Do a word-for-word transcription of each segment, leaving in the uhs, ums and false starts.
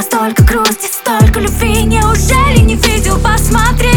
столько грусти, столько любви. Неужели не видел? Посмотри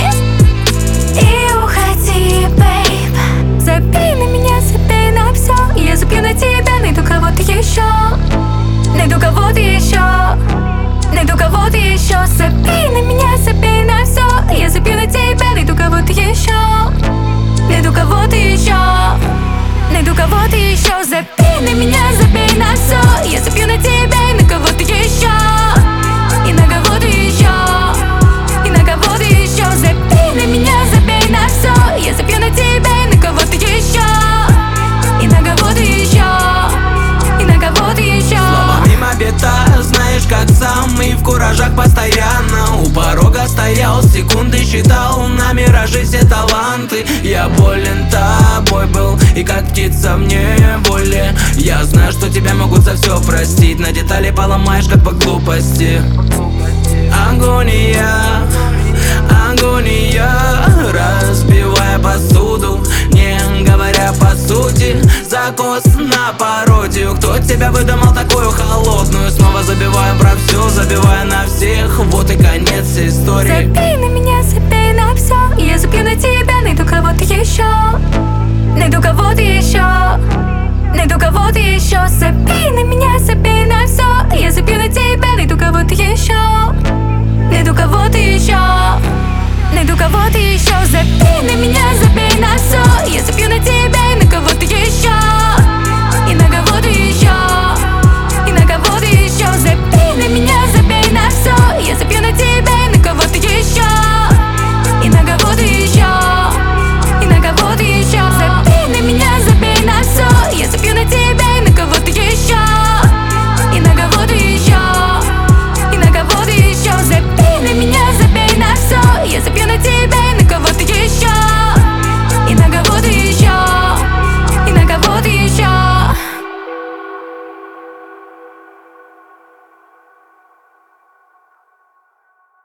и уходи, бейб. Забей на меня, забей на все. Я забью на тебя, найду кого-то еще. Найду кого-то еще. Найду кого-то еще. Забей на меня, забей на все. Я забью на тебя, найду кого-то еще. Найду кого-то еще. Найду кого-то еще. Забей на меня, забей на все. Я забью на тебя и на кого-то еще. И на кого-то еще. И на кого-то еще. Забей на меня, забей на все. Я забью на тебя и на кого-то еще. И на кого-то еще. И на кого-то еще. Слова мимо бита, знаешь, как сам. И в куражах постоянно у порога стоял, секунды считал, на миражи все таланты. Я болен тобой был, и как птица мне воле. Я знаю, что тебя могут за все простить, на детали поломаешь, как по глупости. Агония, агония, разбивая посуду, не говоря по сути. Закос на пародию. Кто тебя выдумал такую холодную? Снова забиваю про все, забивая на всех. Вот и конец истории. Забей на меня, забей на все. Я забью на тебя, найду кого-то еще. Найду кого-то еще. Найду кого-то еще. Забей на меня, забей на